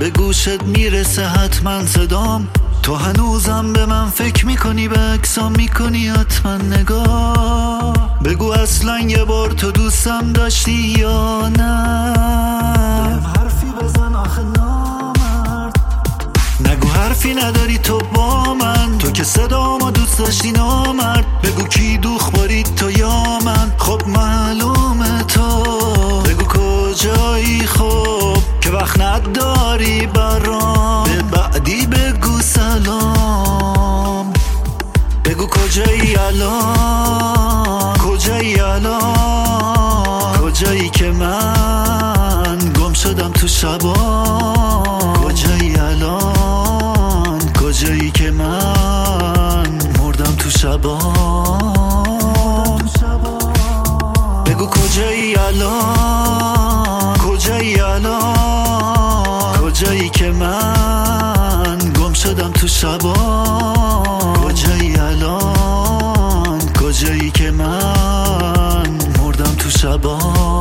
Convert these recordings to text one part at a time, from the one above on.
به گوشت میرسه حتما صدام. تو هنوزم به من فکر میکنی، به عکسام میکنی حتما نگاه. بگو اصلا یه بار تو دوستم داشتی یا نه؟ بهم حرفی بزن آخه نامرد. نگو حرفی نداری تو با من، تو که صدامو دوست داشتی نامرد. بگو کی دوخ بارید تو یا من؟ خب معلومه تو. بگو کجایی خب که وقت نداری برام، به بعدی بگو سلام. بگو کجایی الان، کجایی الان، کجایی که من گم شدم تو شبا. کجایی الان، کجایی که من مردم تو شبا. بگو کجایی الان، کجایی الان، کجایی که من گم شدم تو شبا. کجایی الان، کجایی که من مردم تو شبا.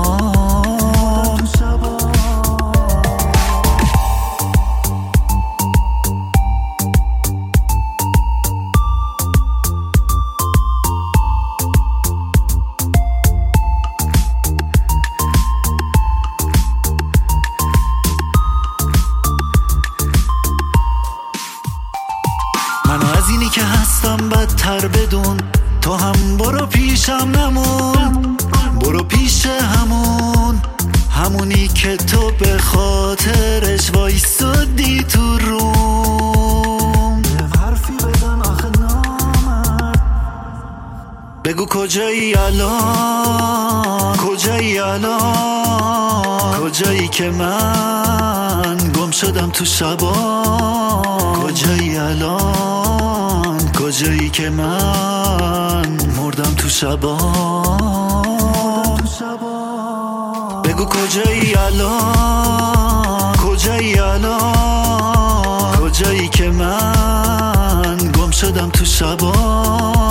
منو از اینی که هستم بدتر بدون، تو هم برو پیشم نمون. برو پیش همونی که تو به خاطرش وایستادی تو روم. حرفی بزن آخه نامرد. بگو کجایی الان، کجایی الان، کجایی که من گم شدم تو شبا. کجایی الان، کجایی که من مردم تو شبا. بگو کجایی الان، کجایی الان، کجایی که من گم شدم تو شبا.